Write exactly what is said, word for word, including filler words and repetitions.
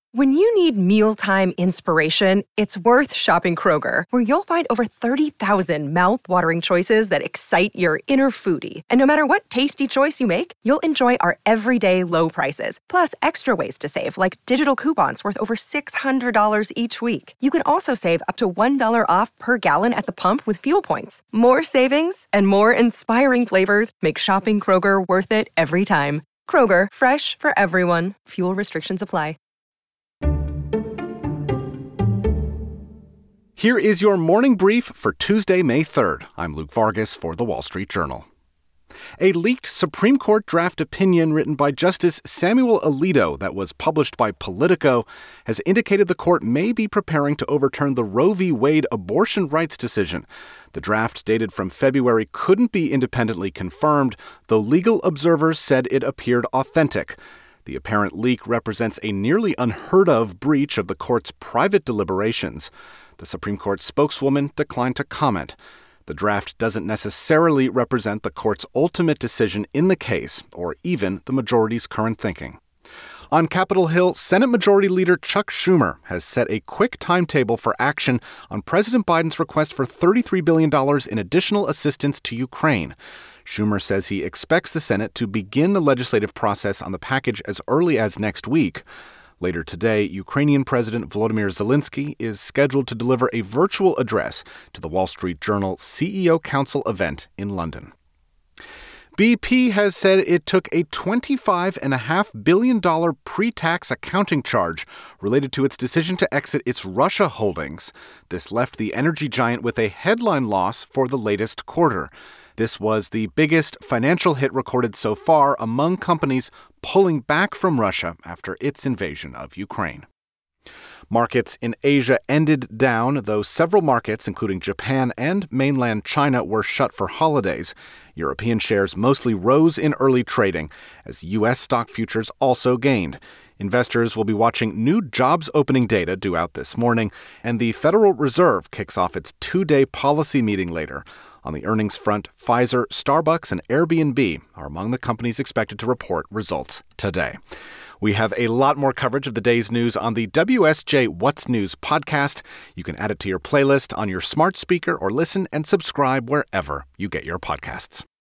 When you need mealtime inspiration, it's worth shopping Kroger, where you'll find over thirty thousand mouth-watering choices that excite your inner foodie. And no matter what tasty choice you make, you'll enjoy our everyday low prices, plus extra ways to save, like digital coupons worth over six hundred dollars each week. You can also save up to one dollar off per gallon at the pump with fuel points. More savings and more inspiring flavors make shopping Kroger worth it every time. Kroger, fresh for everyone. Fuel restrictions apply. Here is your morning brief for Tuesday, May third. I'm Luke Vargas for The Wall Street Journal. A leaked Supreme Court draft opinion written by Justice Samuel Alito that was published by Politico has indicated the court may be preparing to overturn the Roe v. Wade abortion rights decision. The draft, dated from February, couldn't be independently confirmed, though legal observers said it appeared authentic. The apparent leak represents a nearly unheard-of breach of the court's private deliberations. The Supreme Court spokeswoman declined to comment. The draft doesn't necessarily represent the court's ultimate decision in the case, or even the majority's current thinking. On Capitol Hill, Senate Majority Leader Chuck Schumer has set a quick timetable for action on President Biden's request for thirty-three billion dollars in additional assistance to Ukraine. Schumer says he expects the Senate to begin the legislative process on the package as early as next week. Later today, Ukrainian President Volodymyr Zelensky is scheduled to deliver a virtual address to the Wall Street Journal C E O Council event in London. B P has said it took a twenty-five point five billion dollars pre-tax accounting charge related to its decision to exit its Russia holdings. This left the energy giant with a headline loss for the latest quarter. This was the biggest financial hit recorded so far among companies pulling back from Russia after its invasion of Ukraine. Markets in Asia ended down, though several markets, including Japan and mainland China, were shut for holidays. European shares mostly rose in early trading, as U S stock futures also gained. Investors will be watching new jobs opening data due out this morning, and the Federal Reserve kicks off its two-day policy meeting later. On the earnings front, Pfizer, Starbucks, and Airbnb are among the companies expected to report results today. We have a lot more coverage of the day's news on the W S J What's News podcast. You can add it to your playlist on your smart speaker or listen and subscribe wherever you get your podcasts.